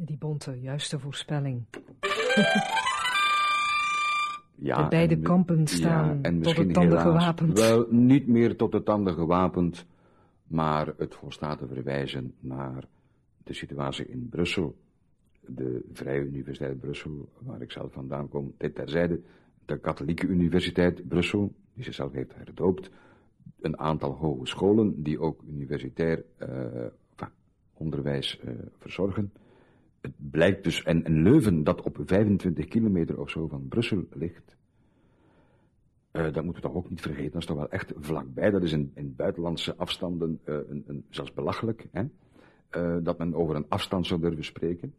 Die bonte, juiste voorspelling. Ja, de beide kampen staan tot de tanden gewapend. Wel, niet meer tot de tanden gewapend, maar het volstaat te verwijzen naar de situatie in Brussel. De Vrije Universiteit Brussel, waar ik zelf vandaan kom, dit terzijde. De Katholieke Universiteit Brussel, die zichzelf heeft herdoopt. Een aantal hogescholen die ook universitair onderwijs verzorgen. Het blijkt dus, en Leuven, dat op 25 kilometer of zo van Brussel ligt, dat moeten we toch ook niet vergeten, dat is toch wel echt vlakbij. Dat is in buitenlandse afstanden zelfs belachelijk, hè? Dat men over een afstand zou durven spreken.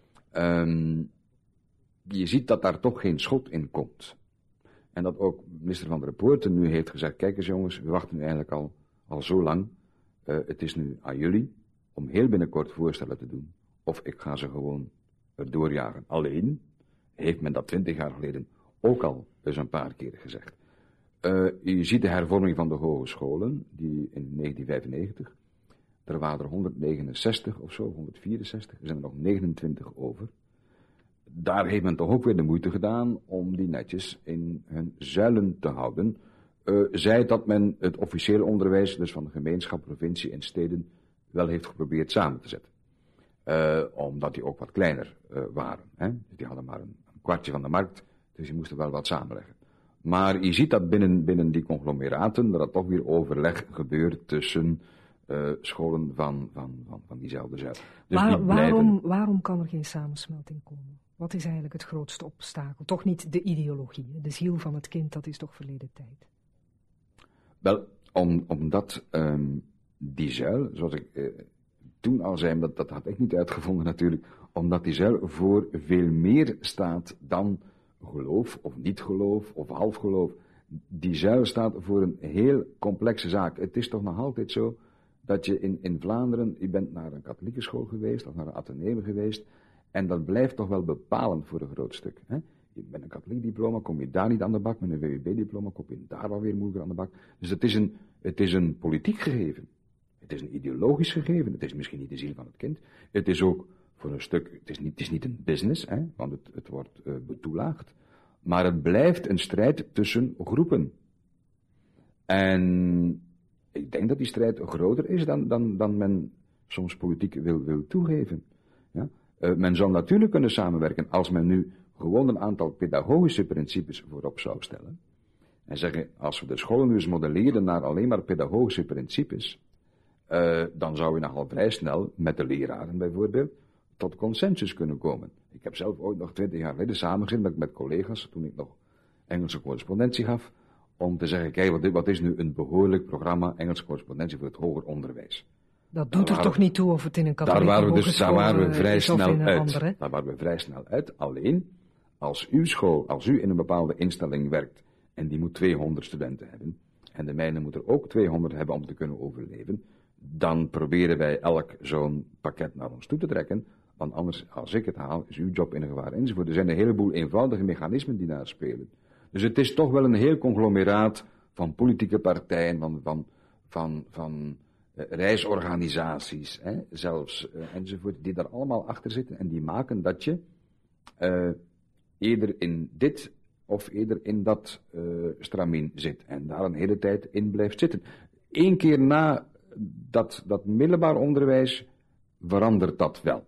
Je ziet dat daar toch geen schot in komt. En dat ook minister Van der Poorten nu heeft gezegd, kijk eens jongens, we wachten nu eigenlijk al zo lang. Het is nu aan jullie om heel binnenkort voorstellen te doen. Of ik ga ze gewoon erdoor jagen. Alleen heeft men dat 20 jaar geleden ook al eens een paar keer gezegd. Je ziet de hervorming van de hogescholen, die in 1995, er waren er 169 of zo, 164, er zijn er nog 29 over. Daar heeft men toch ook weer de moeite gedaan om die netjes in hun zuilen te houden. Zij dat men het officiële onderwijs, dus van de gemeenschap, provincie en steden, wel heeft geprobeerd samen te zetten. Omdat die ook wat kleiner waren. Hè? Dus die hadden maar een kwartje van de markt, dus die moesten wel wat samenleggen. Maar je ziet dat binnen die conglomeraten, dat er toch weer overleg gebeurt tussen scholen van diezelfde zuil. Dus waarom kan er geen samensmelting komen? Wat is eigenlijk het grootste obstakel? Toch niet de ideologie, de ziel van het kind, dat is toch verleden tijd? Wel, omdat die zuil, zoals ik toen al zei, dat had ik niet uitgevonden natuurlijk, omdat die zuil voor veel meer staat dan geloof of niet-geloof of halfgeloof. Die zuil staat voor een heel complexe zaak. Het is toch nog altijd zo dat je in Vlaanderen, je bent naar een katholieke school geweest of naar een atheneum geweest, en dat blijft toch wel bepalend voor een groot stuk. Hè? Met een katholiek diploma kom je daar niet aan de bak, met een WWB-diploma kom je daar wel weer moeilijker aan de bak. Dus het is een politiek gegeven. Het is een ideologisch gegeven. Het is misschien niet de ziel van het kind. Het is ook voor een stuk, het is niet een business, hè, want het wordt betoelaagd. Maar het blijft een strijd tussen groepen. En ik denk dat die strijd groter is dan men soms politiek wil toegeven. Ja? Men zou natuurlijk kunnen samenwerken als men nu gewoon een aantal pedagogische principes voorop zou stellen. En zeggen, als we de scholen nu eens modelleren naar alleen maar pedagogische principes, dan zou je nogal vrij snel met de leraren bijvoorbeeld tot consensus kunnen komen. Ik heb zelf ooit nog 20 jaar geleden samengezeten met collega's, toen ik nog Engelse correspondentie gaf, om te zeggen, kijk, wat is nu een behoorlijk programma Engelse correspondentie voor het hoger onderwijs? Dat doet er toch niet toe of het in een katholieke hogeschool daar waren we vrij is of snel in een uit. andere? Daar waren we vrij snel uit. Alleen, als u in een bepaalde instelling werkt, en die moet 200 studenten hebben, en de mijne moet er ook 200 hebben om te kunnen overleven, dan proberen wij elk zo'n pakket naar ons toe te trekken, want anders, als ik het haal, is uw job in gevaar enzovoort. Er zijn een heleboel eenvoudige mechanismen die daar spelen. Dus het is toch wel een heel conglomeraat van politieke partijen, van reisorganisaties, zelfs, enzovoort, die daar allemaal achter zitten en die maken dat je eerder in dit of eerder in dat stramien zit en daar een hele tijd in blijft zitten. Eén keer na dat middelbaar onderwijs verandert dat wel.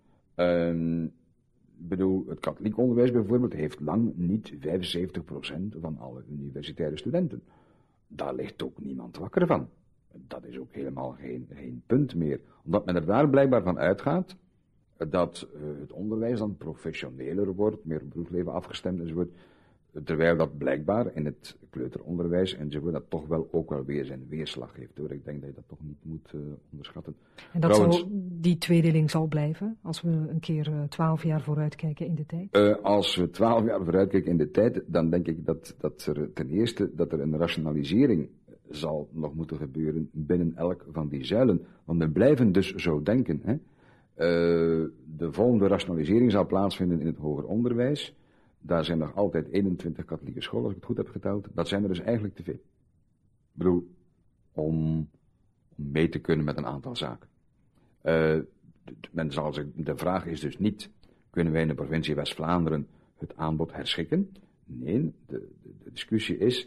Ik bedoel, het katholiek onderwijs bijvoorbeeld heeft lang niet 75% van alle universitaire studenten. Daar ligt ook niemand wakker van. Dat is ook helemaal geen punt meer. Omdat men er daar blijkbaar van uitgaat dat het onderwijs dan professioneler wordt, meer op het beroepsleven afgestemd enzovoort. Terwijl dat blijkbaar in het kleuteronderwijs enzovoort dat toch wel ook wel weer zijn weerslag heeft. Hoor. Ik denk dat je dat toch niet moet onderschatten. En dat die tweedeling zal blijven als we een keer 12 jaar vooruitkijken in de tijd? Als we 12 jaar vooruitkijken in de tijd, dan denk ik dat er ten eerste dat er een rationalisering zal nog moeten gebeuren binnen elk van die zuilen. Want we blijven dus zo denken. Hè? De volgende rationalisering zal plaatsvinden in het hoger onderwijs. Daar zijn nog altijd 21 katholieke scholen, als ik het goed heb geteld. Dat zijn er dus eigenlijk te veel. Ik bedoel, om mee te kunnen met een aantal zaken. de vraag is dus niet, kunnen wij in de provincie West-Vlaanderen het aanbod herschikken? Nee, de discussie is,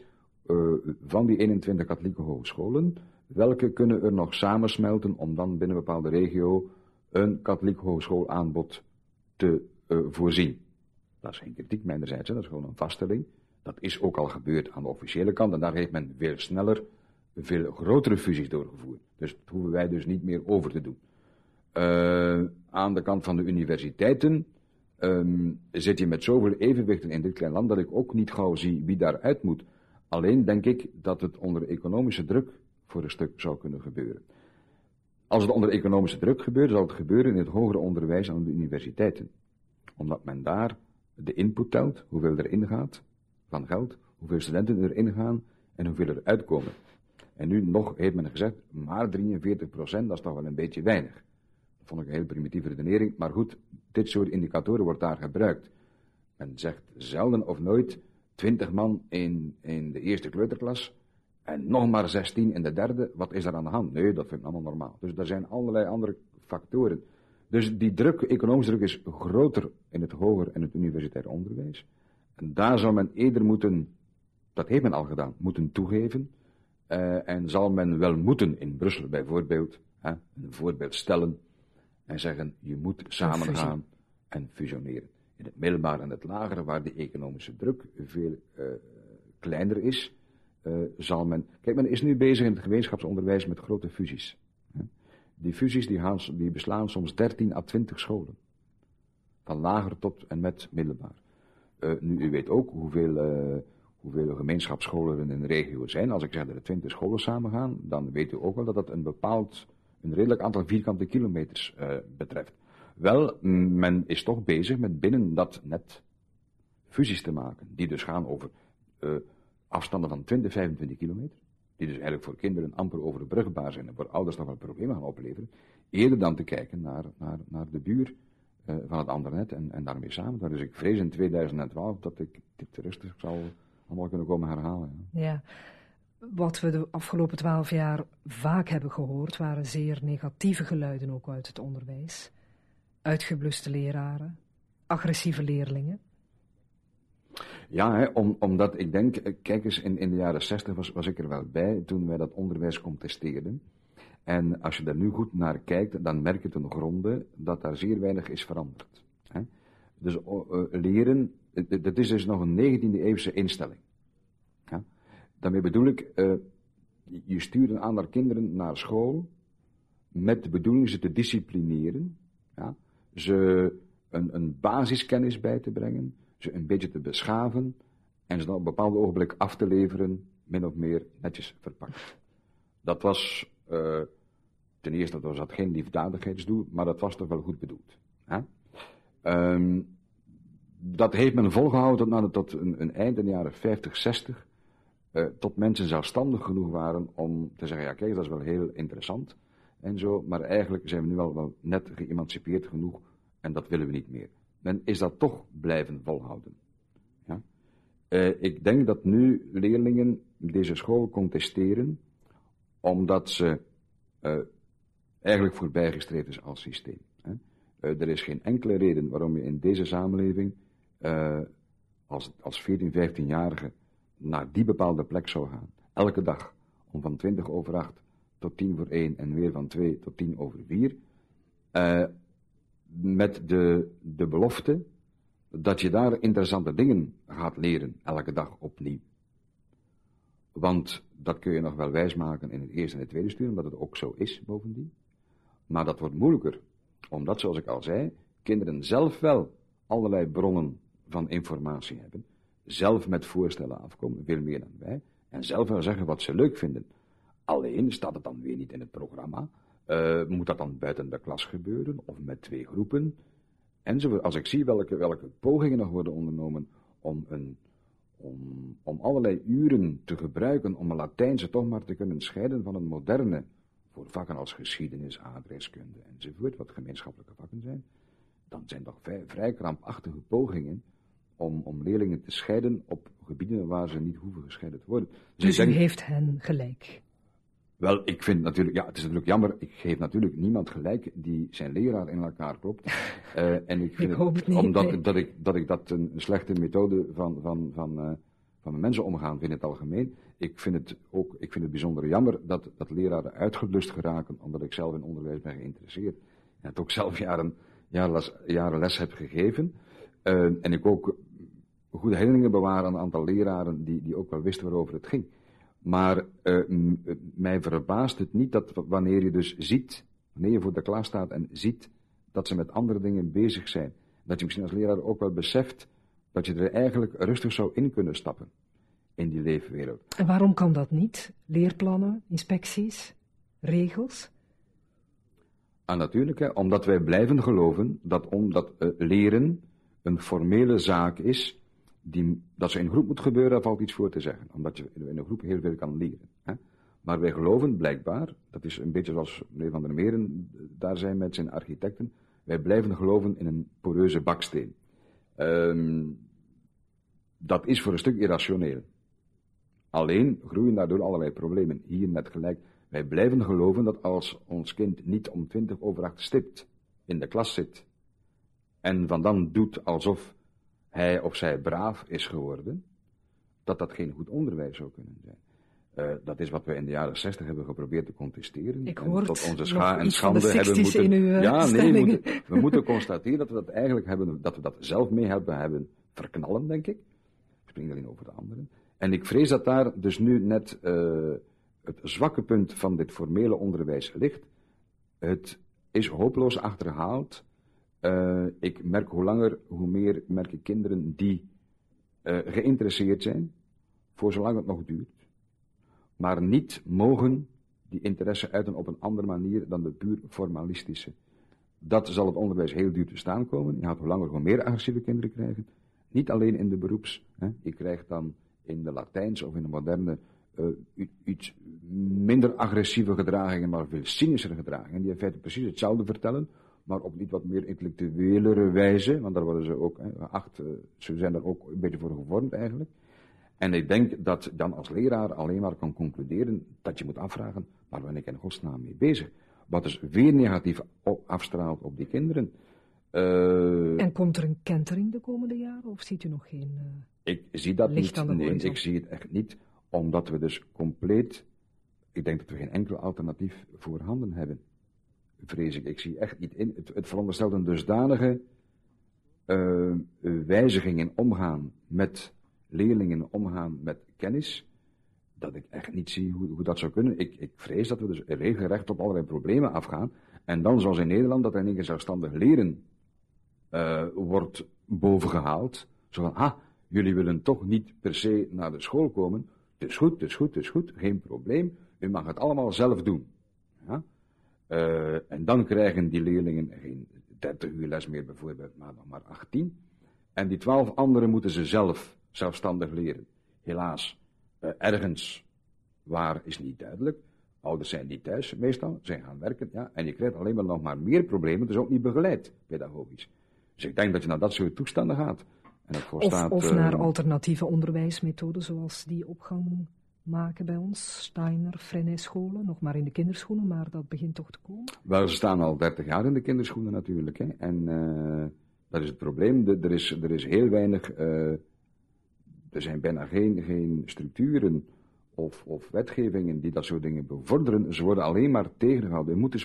van die 21 katholieke hogescholen, welke kunnen er nog samensmelten om dan binnen een bepaalde regio een katholiek hogeschoolaanbod te voorzien? Dat is geen kritiek mijnerzijds, dat is gewoon een vaststelling. Dat is ook al gebeurd aan de officiële kant en daar heeft men veel sneller, veel grotere fusies doorgevoerd. Dus dat hoeven wij dus niet meer over te doen. Aan de kant van de universiteiten zit je met zoveel evenwichten in dit klein land dat ik ook niet gauw zie wie daaruit moet. Alleen denk ik dat het onder economische druk voor een stuk zou kunnen gebeuren. Als het onder economische druk gebeurt, zal het gebeuren in het hoger onderwijs aan de universiteiten. Omdat men daar de input telt, hoeveel erin gaat van geld, hoeveel studenten erin gaan en hoeveel er uitkomen. En nu nog heeft men gezegd, maar 43%, dat is toch wel een beetje weinig. Dat vond ik een heel primitieve redenering, maar goed, dit soort indicatoren wordt daar gebruikt. Men zegt zelden of nooit 20 man in de eerste kleuterklas en nog maar 16 in de derde, wat is er aan de hand? Nee, dat vind ik allemaal normaal. Dus er zijn allerlei andere factoren. Dus die druk, economische druk is groter in het hoger en het universitair onderwijs. En daar zal men eerder moeten, dat heeft men al gedaan, moeten toegeven. En zal men wel moeten in Brussel bijvoorbeeld, een voorbeeld stellen en zeggen, je moet samengaan en fusioneren. In het middelbaar en het lagere, waar de economische druk veel kleiner is, zal men... Kijk, men is nu bezig in het gemeenschapsonderwijs met grote fusies. Die fusies die beslaan soms 13 à 20 scholen. Van lager tot en met middelbaar. Nu, u weet ook hoeveel gemeenschapsscholen er in een regio zijn. Als ik zeg dat er 20 scholen samengaan, dan weet u ook wel dat dat een redelijk aantal vierkante kilometers betreft. Wel, men is toch bezig met binnen dat net fusies te maken, die dus gaan over afstanden van 20, 25 kilometer, die dus eigenlijk voor kinderen amper overbrugbaar zijn en voor ouders nog wel problemen gaan opleveren, eerder dan te kijken naar de buur van het andere net en daarmee samen. Dus ik vrees in 2012 dat ik dit rustig zal allemaal kunnen komen herhalen. Ja. Wat we de afgelopen 12 jaar vaak hebben gehoord, waren zeer negatieve geluiden ook uit het onderwijs. Uitgebluste leraren, agressieve leerlingen. Ja, omdat ik denk, kijk eens, in de jaren 60 was ik er wel bij toen wij dat onderwijs contesteerden. En als je daar nu goed naar kijkt, dan merk je ten gronde dat daar zeer weinig is veranderd. Dus leren, dat is dus nog een 19e eeuwse instelling. Ja? Daarmee bedoel ik, je stuurt een aantal kinderen naar school met de bedoeling ze te disciplineren, ja? Ze een basiskennis bij te brengen, ze een beetje te beschaven en ze dan op een bepaald ogenblik af te leveren, min of meer netjes verpakt. Dat was, ten eerste was dat geen liefdadigheidsdoel, maar dat was toch wel goed bedoeld. Hè? Dat heeft men volgehouden tot een eind in de jaren 50, 60, tot mensen zelfstandig genoeg waren om te zeggen, ja kijk, dat is wel heel interessant en zo, maar eigenlijk zijn we nu wel net geëmancipeerd genoeg en dat willen we niet meer. Men is dat toch blijven volhouden. Ja? Ik denk dat nu leerlingen deze school contesteren, omdat ze eigenlijk voorbijgestreefd is als systeem. Hè? Er is geen enkele reden waarom je in deze samenleving als 14, 15-jarige naar die bepaalde plek zou gaan. Elke dag om van 20 over 8 tot 10 voor 1 en weer van 2 tot 10 over 4. Met de belofte dat je daar interessante dingen gaat leren, elke dag opnieuw. Want dat kun je nog wel wijsmaken in het eerste en het tweede studie, omdat het ook zo is bovendien. Maar dat wordt moeilijker, omdat, zoals ik al zei, kinderen zelf wel allerlei bronnen van informatie hebben, zelf met voorstellen afkomen, veel meer dan wij, en zelf wel zeggen wat ze leuk vinden. Alleen staat het dan weer niet in het programma. Moet dat dan buiten de klas gebeuren, of met 2 groepen, enzovoort. Als ik zie welke pogingen nog worden ondernomen om allerlei uren te gebruiken om een Latijnse toch maar te kunnen scheiden van een moderne, voor vakken als geschiedenis, aardrijkskunde enzovoort, wat gemeenschappelijke vakken zijn, dan zijn toch vrij krampachtige pogingen om leerlingen te scheiden op gebieden waar ze niet hoeven gescheiden te worden. Dus u heeft hen gelijk? Wel, ik vind natuurlijk, ja, het is natuurlijk jammer, ik geef natuurlijk niemand gelijk die zijn leraar in elkaar klopt. En ik vind Ik hoop het niet, omdat nee. dat ik dat een slechte methode van met mensen omgaan vind in het algemeen. Ik vind het bijzonder jammer dat leraren uitgeblust geraken, omdat ik zelf in onderwijs ben geïnteresseerd. En het ook zelf jaren les heb gegeven. En ik ook goede herinneringen bewaar aan een aantal leraren die ook wel wisten waarover het ging. Maar mij verbaast het niet dat wanneer je dus ziet, wanneer je voor de klas staat en ziet dat ze met andere dingen bezig zijn, dat je misschien als leraar ook wel beseft dat je er eigenlijk rustig zou in kunnen stappen in die leefwereld. En waarom kan dat niet? Leerplannen, inspecties, regels? Ah, natuurlijk, hè, omdat wij blijven geloven dat leren een formele zaak is, dat ze in een groep moet gebeuren, daar valt iets voor te zeggen. Omdat je in een groep heel veel kan leren. Hè. Maar wij geloven blijkbaar, dat is een beetje zoals meneer Van der Meren daar zijn met zijn architecten, wij blijven geloven in een poreuze baksteen. Dat is voor een stuk irrationeel. Alleen groeien daardoor allerlei problemen. Hier net gelijk. Wij blijven geloven dat als ons kind niet om 7:20 stipt in de klas zit en van dan doet alsof hij of zij braaf is geworden, dat geen goed onderwijs zou kunnen zijn. Dat is wat we in de jaren 60 hebben geprobeerd te contesteren. Ik hoor tot onze nog en iets van de schande hebben 60's moeten. in uw stellingen. We moeten constateren dat we dat eigenlijk dat we dat zelf mee hebben verknallen, denk ik. Ik spring alleen over de anderen. En ik vrees dat daar dus nu net het zwakke punt van dit formele onderwijs ligt. Het is hopeloos achterhaald. Ik merk hoe langer, hoe meer merk ik kinderen die geïnteresseerd zijn, voor zolang het nog duurt, maar niet mogen die interesse uiten op een andere manier dan de puur formalistische. Dat zal het onderwijs heel duur te staan komen. Je gaat hoe langer hoe meer agressieve kinderen krijgen. Niet alleen in de beroeps. Hè. Je krijgt dan in de Latijns of in de moderne iets minder agressieve gedragingen, maar veel cynischer gedragingen, die in feite precies hetzelfde vertellen, maar op niet wat meer intellectuelere wijze, want daar worden ze ook geacht, ze zijn daar ook een beetje voor gevormd eigenlijk. En ik denk dat dan als leraar alleen maar kan concluderen dat je moet afvragen, waar ben ik in godsnaam mee bezig? Wat dus weer negatief afstraalt op die kinderen. En komt er een kentering de komende jaren, of ziet u nog geen ik zie dat licht aan de niet. Nee, horizon? ik zie het echt niet, omdat we dus compleet, ik denk dat we geen enkel alternatief voorhanden hebben. Vrees ik. Ik zie echt niet in. Het veronderstelt een dusdanige wijziging in omgaan met leerlingen, omgaan met kennis, dat ik echt niet zie hoe dat zou kunnen. Ik vrees dat we dus regelrecht op allerlei problemen afgaan. En dan, zoals in Nederland, dat er in één keer zelfstandig leren wordt bovengehaald. Zo van, jullie willen toch niet per se naar de school komen. Het is goed, geen probleem. U mag het allemaal zelf doen. Ja? En dan krijgen die leerlingen geen 30 uur les meer bijvoorbeeld, maar nog maar 18. En die 12 anderen moeten ze zelfstandig leren. Helaas, ergens waar is niet duidelijk. Ouders zijn niet thuis meestal, zij gaan werken, ja. En je krijgt alleen maar nog maar meer problemen, het is ook niet begeleid, pedagogisch. Dus ik denk dat je naar dat soort toestanden gaat. En Of naar alternatieve onderwijsmethoden, zoals die op gang maken bij ons. Steiner, Freinet scholen, nog maar in de kinderschoenen, maar dat begint toch te komen? Wel, ze staan al 30 jaar in de kinderschoenen natuurlijk, hè. En dat is het probleem. Er is heel weinig, er zijn bijna geen structuren of wetgevingen die dat soort dingen bevorderen. Ze worden alleen maar tegengehouden. Je moet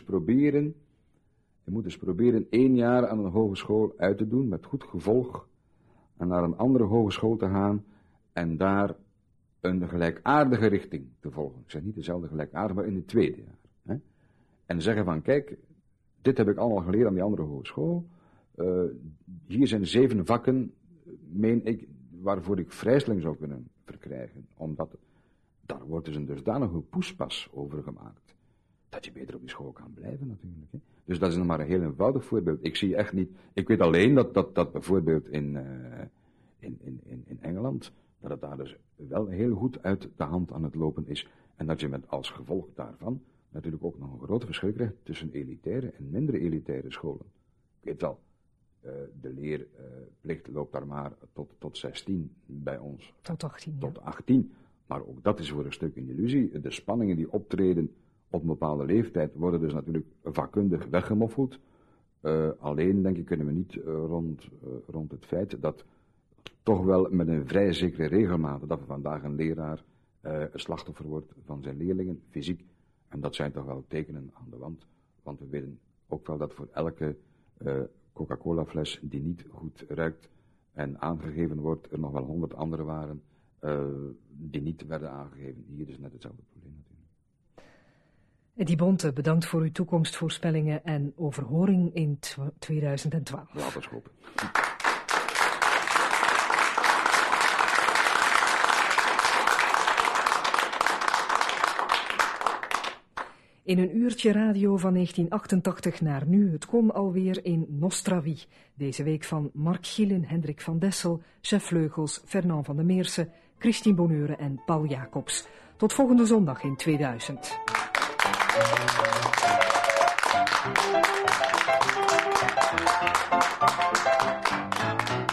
eens proberen 1 jaar aan een hogeschool uit te doen, met goed gevolg, en naar een andere hogeschool te gaan, en daar een gelijkaardige richting te volgen. Ik zeg niet dezelfde gelijkaardige, maar in het 2e jaar. Hè? En zeggen van, kijk, dit heb ik allemaal geleerd aan die andere hogeschool. Hier zijn 7 vakken, meen ik, waarvoor ik vrijstelling zou kunnen verkrijgen. Omdat daar wordt dus een dusdanige poespas over gemaakt, dat je beter op die school kan blijven natuurlijk. Hè? Dus dat is nog maar een heel eenvoudig voorbeeld. Ik zie echt niet, ik weet alleen dat bijvoorbeeld in Engeland, dat het daar dus wel heel goed uit de hand aan het lopen is. En dat je met als gevolg daarvan natuurlijk ook nog een groot verschil krijgt tussen elitaire en minder elitaire scholen. Ik weet wel, de leerplicht loopt daar maar tot 16 bij ons. Tot 18, ja. Tot 18. Maar ook dat is voor een stuk een illusie. De spanningen die optreden Op een bepaalde leeftijd worden dus natuurlijk vakkundig weggemoffeld. Alleen, denk ik, kunnen we niet rond het feit dat toch wel met een vrij zekere regelmaat dat vandaag een leraar een slachtoffer wordt van zijn leerlingen, fysiek. En dat zijn toch wel tekenen aan de wand. Want we weten ook wel dat voor elke Coca-Cola fles die niet goed ruikt en aangegeven wordt, er nog wel 100 andere waren die niet werden aangegeven. Hier is net hetzelfde probleem natuurlijk. Eddy Bonte, bedankt voor uw toekomstvoorspellingen en overhoring in 2012. Ja, dat is goed. In een uurtje radio van 1988 naar nu. Het kon alweer in Nostra Wie. Deze week van Mark Gielen, Hendrik van Dessel, Chef Vleugels, Fernand van der Meersen, Christine Bonneure en Paul Jacobs. Tot volgende zondag in 2000.